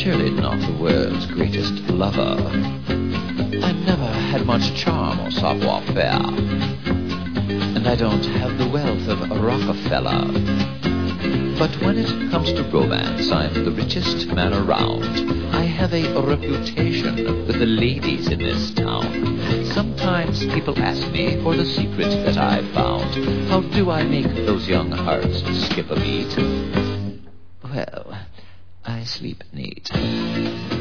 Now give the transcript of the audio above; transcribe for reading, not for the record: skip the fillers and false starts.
surely not the world's greatest lover. I've never had much charm or savoir-faire, and I don't have the wealth of a Rockefeller. But when it comes to romance, I'm the richest man around. I have a reputation with the ladies in this town. Sometimes people ask me for the secret that I've found. How do I make those young hearts skip a beat? Well, I sleep neat.